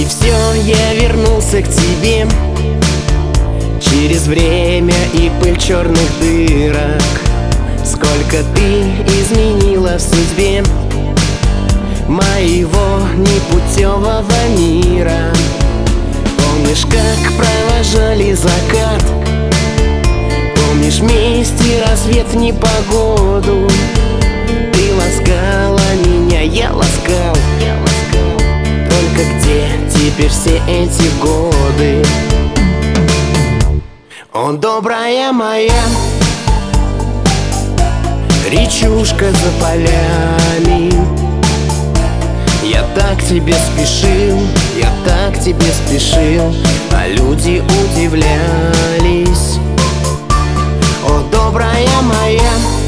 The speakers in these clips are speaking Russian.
И все, я вернулся к тебе через время и пыль черных дырок. Сколько ты изменила в судьбе моего непутевого мира. Помнишь, как провожали закат? Помнишь вместе рассвет в непогоду? Ты ласкала меня, я ласкал. Только где теперь все эти годы? О, добрая моя речушка за полями, я так тебе спешил, я так тебе спешил, а люди удивлялись. О, добрая моя,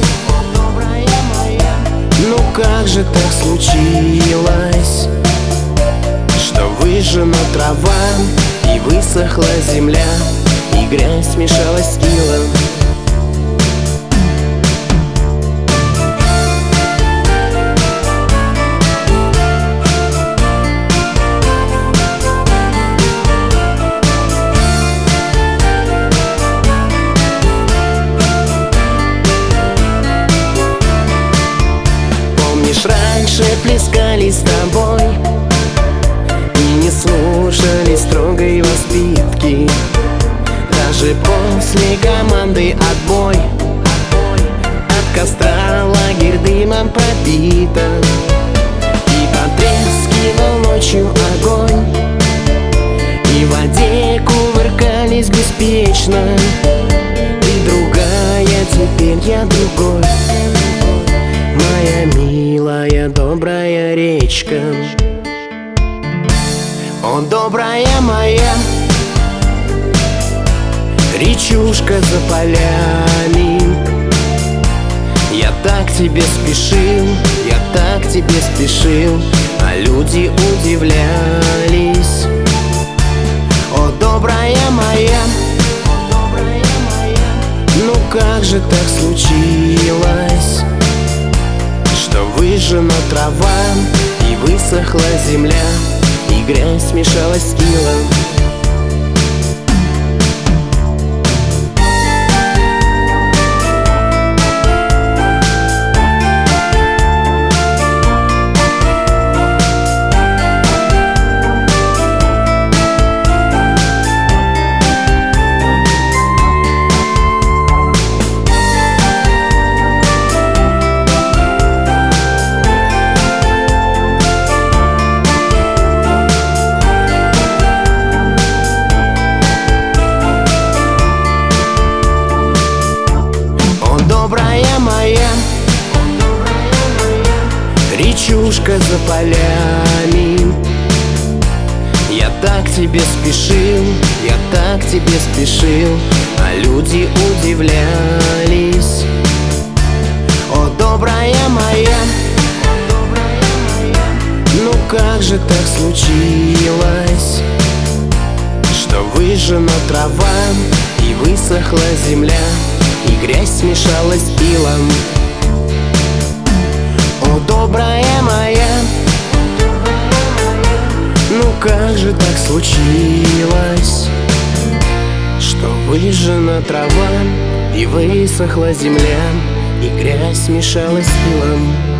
ну как же так случилось, что выжжена трава и высохла земля, и грязь смешалась с илом? Раньше плескались с тобой и не слушали строгой воспитки. Даже после команды отбой от костра лагерь дымом пропитан, и потрескивал ночью огонь, и в воде кувыркались беспечно. Ты другая, теперь я другой, моя милая добрая речка. О, добрая моя речушка за полями, я так тебе спешил, я так тебе спешил, а люди удивлялись. О, добрая моя, ну как же так случилось, что выжжена трава и высохла земля, и грязь смешалась с илом? Добрая моя речушка за полями, я так тебе спешил, я так тебе спешил, а люди удивлялись. О, добрая моя, ну как же так случилось, что выжжена трава и высохла земля, и грязь смешалась с илом? О, добрая моя, ну как же так случилось, что выжжена трава и высохла земля, и грязь смешалась с илом?